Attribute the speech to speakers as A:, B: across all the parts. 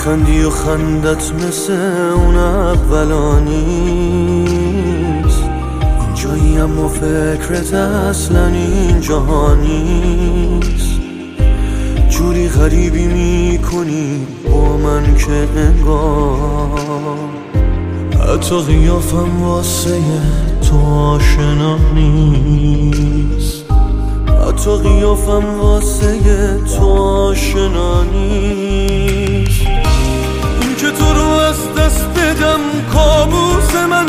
A: میخندی و خندت مثل اون اولا نیست، اینجایی اما فکرت اصلا اینجا نیست. جوری غریبی میکنی با من که انگار حتی قیافم واسه تو آشنا نیست، حتی قیافم واسه تو آشنا نیست. این که تو رو از دست بدم کابوس من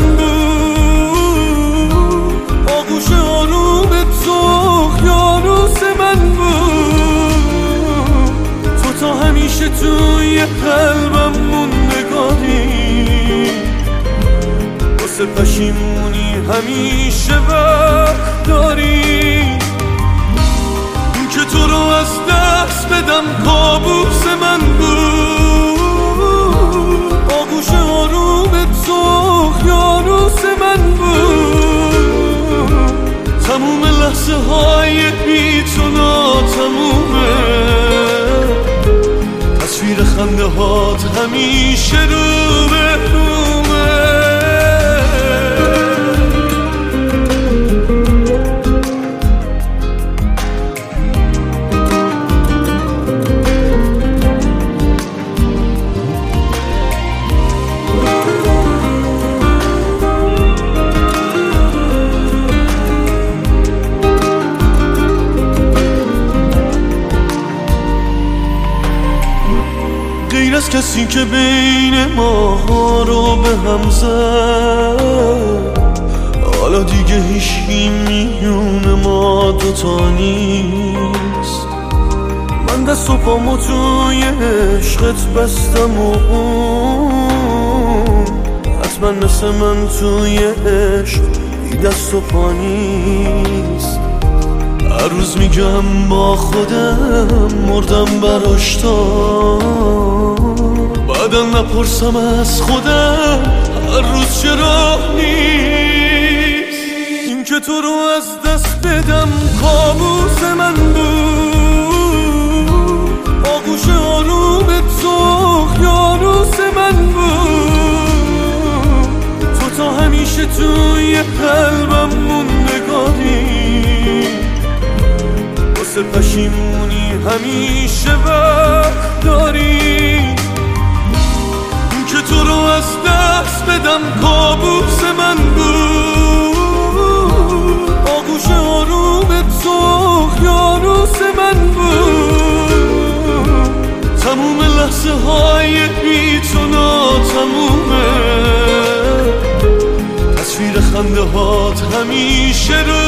A: بود، آغوش آروم تو اقیانوس من بود. تو تا همیشه توی قلبم موندگاری، واسه پشیمونی همیشه وقت داری. که تو رو از دست بدم کابوس من بود، آغوش آروم تو اقیانوس من بود. تموم لحظه های بی تو ناتمومه، تصویر خنده هات همیشه رو به رومه. غیر از کسی که بین ما رو به هم زد، حالا دیگه هیچی میونه ما دوتا نیست. من دست و پامو توی عشقت بستم و اون حتما مثل من توی عشق بی دست و پا نیست. هر روز میگم با خودم مردم براش تا بعدا نپرسم از خودم هر روز چرا نیست. این که تو رو از دست بدم کابوس من بود، آغوش آروم تو اقیانوس من بود. تو تا همیشه توی قلبم موندگاری، واسه پشیمونی همیشه وقت داری. که تو رو از دست بدم کابوس من بود، آغوش آروم تو اقیانوس من بود. تموم لحظه های بی تو ناتمومه، تصویر خنده هات همیشه رو